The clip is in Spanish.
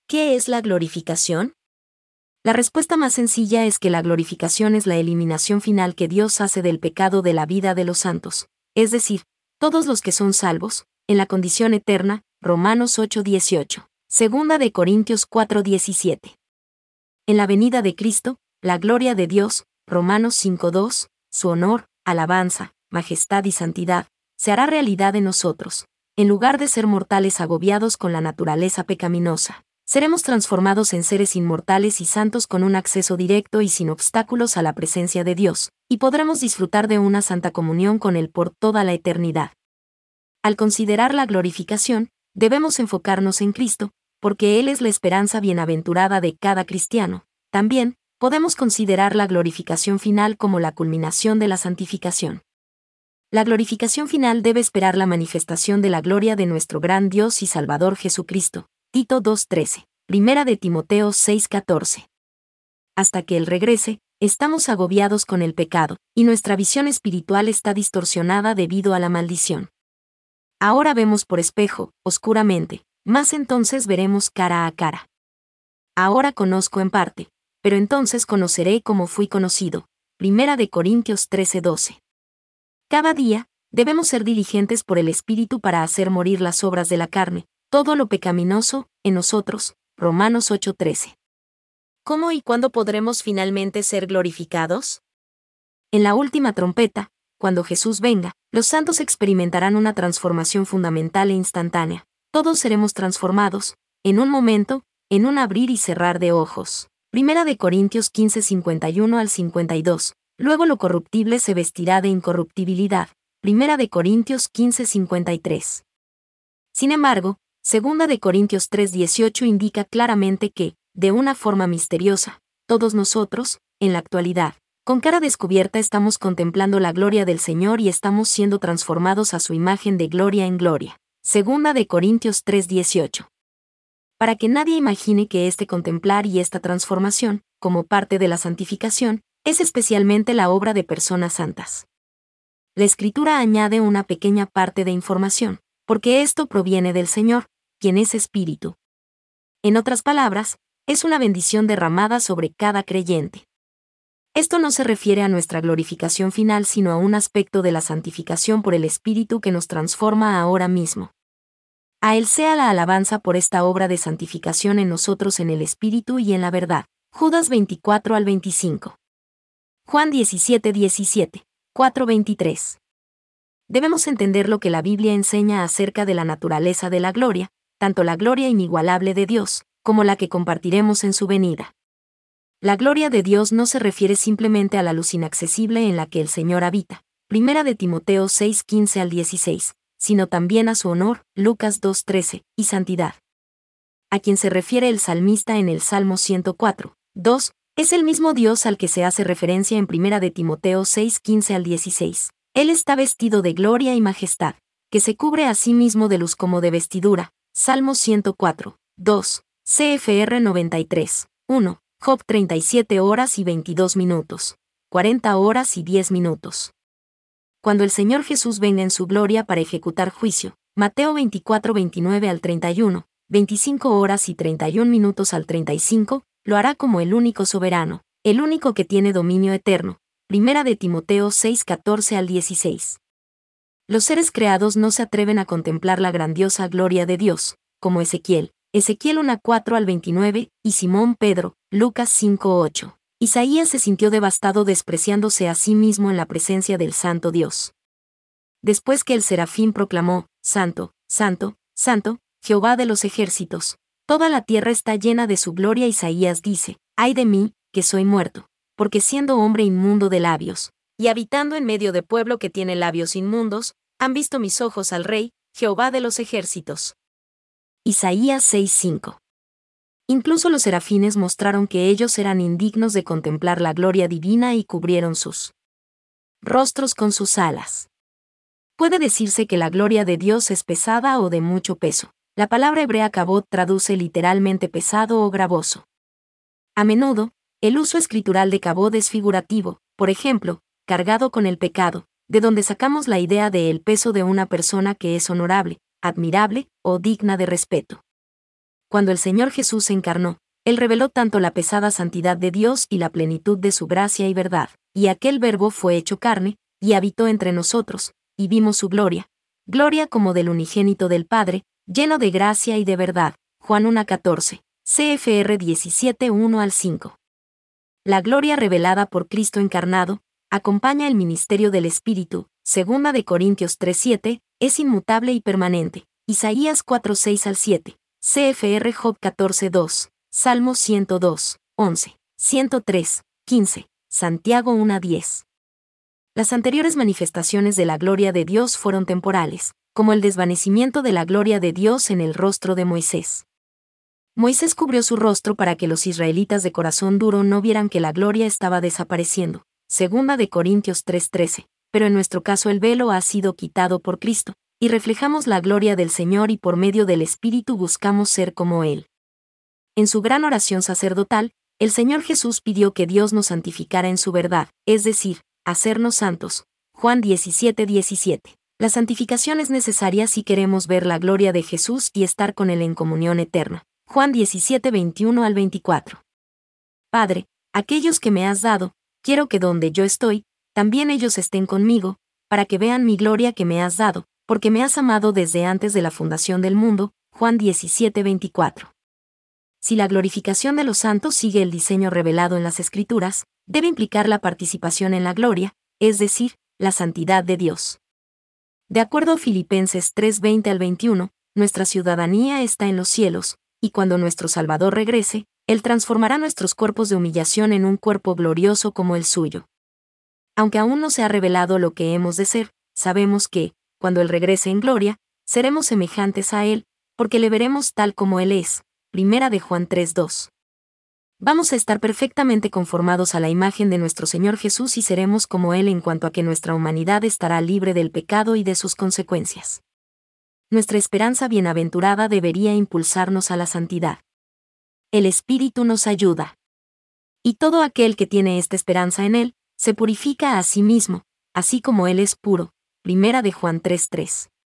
¿Qué es la glorificación? La respuesta más sencilla es que la glorificación es la eliminación final que Dios hace del pecado de la vida de los santos, es decir, todos los que son salvos, en la condición eterna, Romanos 8:18, segunda de Corintios 4:17. En la venida de Cristo, la gloria de Dios, Romanos 5:2, su honor, alabanza, majestad y santidad, se hará realidad en nosotros. En lugar de ser mortales agobiados con la naturaleza pecaminosa, seremos transformados en seres inmortales y santos con un acceso directo y sin obstáculos a la presencia de Dios, y podremos disfrutar de una santa comunión con Él por toda la eternidad. Al considerar la glorificación, debemos enfocarnos en Cristo, porque Él es la esperanza bienaventurada de cada cristiano. También, podemos considerar la glorificación final como la culminación de la santificación. La glorificación final debe esperar la manifestación de la gloria de nuestro gran Dios y Salvador Jesucristo. Tito 2:13, Primera de Timoteo 6:14. Hasta que Él regrese, estamos agobiados con el pecado, y nuestra visión espiritual está distorsionada debido a la maldición. Ahora vemos por espejo, oscuramente, mas entonces veremos cara a cara. Ahora conozco en parte, pero entonces conoceré como fui conocido. Primera de Corintios 13:12. Cada día, debemos ser diligentes por el Espíritu para hacer morir las obras de la carne, todo lo pecaminoso, en nosotros. Romanos 8:13. ¿Cómo y cuándo podremos finalmente ser glorificados? En la última trompeta, cuando Jesús venga, los santos experimentarán una transformación fundamental e instantánea. Todos seremos transformados, en un momento, en un abrir y cerrar de ojos. Primera de Corintios 15:51 al 52. Luego lo corruptible se vestirá de incorruptibilidad. Primera de Corintios 15:53. Sin embargo, Segunda de Corintios 3:18 indica claramente que, de una forma misteriosa, todos nosotros, en la actualidad, con cara descubierta estamos contemplando la gloria del Señor y estamos siendo transformados a su imagen de gloria en gloria. Segunda de Corintios 3:18. Para que nadie imagine que este contemplar y esta transformación, como parte de la santificación, es especialmente la obra de personas santas. La Escritura añade una pequeña parte de información, porque esto proviene del Señor, quien es Espíritu. En otras palabras, es una bendición derramada sobre cada creyente. Esto no se refiere a nuestra glorificación final, sino a un aspecto de la santificación por el Espíritu que nos transforma ahora mismo. A Él sea la alabanza por esta obra de santificación en nosotros en el Espíritu y en la verdad. Judas 24 al 25. Juan 17:17, 4:23. Debemos entender lo que la Biblia enseña acerca de la naturaleza de la gloria, tanto la gloria inigualable de Dios, como la que compartiremos en su venida. La gloria de Dios no se refiere simplemente a la luz inaccesible en la que el Señor habita, Primera de Timoteo 6:15 al 16, sino también a su honor, Lucas 2:13, y santidad. A quien se refiere el salmista en el Salmo 104:2, es el mismo Dios al que se hace referencia en Primera de Timoteo 6:15 al 16. Él está vestido de gloria y majestad, que se cubre a sí mismo de luz como de vestidura. Salmo 104:2, CFR 93:1. Job 37 horas y 22 minutos, 40 horas y 10 minutos. Cuando el Señor Jesús venga en su gloria para ejecutar juicio, Mateo 24:29 al 31, 25 horas y 31 minutos al 35, lo hará como el único soberano, el único que tiene dominio eterno. Primera de Timoteo 6:14 al 16. Los seres creados no se atreven a contemplar la grandiosa gloria de Dios, como Ezequiel 1:4 al 29, y Simón Pedro, Lucas 5:8. Isaías se sintió devastado despreciándose a sí mismo en la presencia del Santo Dios. Después que el serafín proclamó, Santo, Santo, Santo, Jehová de los ejércitos, toda la tierra está llena de su gloria, Isaías dice, ay de mí, que soy muerto, porque siendo hombre inmundo de labios, y habitando en medio de pueblo que tiene labios inmundos, han visto mis ojos al Rey, Jehová de los ejércitos. Isaías 6:5. Incluso los serafines mostraron que ellos eran indignos de contemplar la gloria divina y cubrieron sus rostros con sus alas. Puede decirse que la gloria de Dios es pesada o de mucho peso. La palabra hebrea kabod traduce literalmente pesado o gravoso. A menudo, el uso escritural de kabod es figurativo, por ejemplo, cargado con el pecado, de donde sacamos la idea de el peso de una persona que es honorable, admirable o digna de respeto. cuando el Señor Jesús se encarnó, Él reveló tanto la pesada santidad de Dios y la plenitud de su gracia y verdad, y aquel Verbo fue hecho carne, y habitó entre nosotros, y vimos su gloria, gloria como del unigénito del Padre, lleno de gracia y de verdad. Juan 1:14, CFR 17:1-5. La gloria revelada por Cristo encarnado, acompaña el ministerio del Espíritu, 2 Corintios 3:7, es inmutable y permanente. Isaías 4:6-7, CFR Job 14:2, Salmo 102:11, 103:15, Santiago 1:10. Las anteriores manifestaciones de la gloria de Dios fueron temporales, como el desvanecimiento de la gloria de Dios en el rostro de Moisés. Moisés cubrió su rostro para que los israelitas de corazón duro no vieran que la gloria estaba desapareciendo, 2 Corintios 3:13, pero en nuestro caso el velo ha sido quitado por Cristo, y reflejamos la gloria del Señor y por medio del Espíritu buscamos ser como Él. En su gran oración sacerdotal, el Señor Jesús pidió que Dios nos santificara en su verdad, es decir, hacernos santos. Juan 17:17. La santificación es necesaria si queremos ver la gloria de Jesús y estar con Él en comunión eterna. Juan 17:21-24. Padre, aquellos que me has dado, quiero que donde yo estoy, también ellos estén conmigo, para que vean mi gloria que me has dado, porque me has amado desde antes de la fundación del mundo. Juan 17:24. Si la glorificación de los santos sigue el diseño revelado en las Escrituras, debe implicar la participación en la gloria, es decir, la santidad de Dios. De acuerdo a Filipenses 3:20-21, nuestra ciudadanía está en los cielos, y cuando nuestro Salvador regrese, Él transformará nuestros cuerpos de humillación en un cuerpo glorioso como el suyo. Aunque aún no se ha revelado lo que hemos de ser, sabemos que, cuando Él regrese en gloria, seremos semejantes a Él, porque le veremos tal como Él es. 1 Juan 3:2. Vamos a estar perfectamente conformados a la imagen de nuestro Señor Jesús y seremos como Él en cuanto a que nuestra humanidad estará libre del pecado y de sus consecuencias. Nuestra esperanza bienaventurada debería impulsarnos a la santidad. El Espíritu nos ayuda. Y todo aquel que tiene esta esperanza en Él, se purifica a sí mismo, así como Él es puro. 1 Juan 3:3.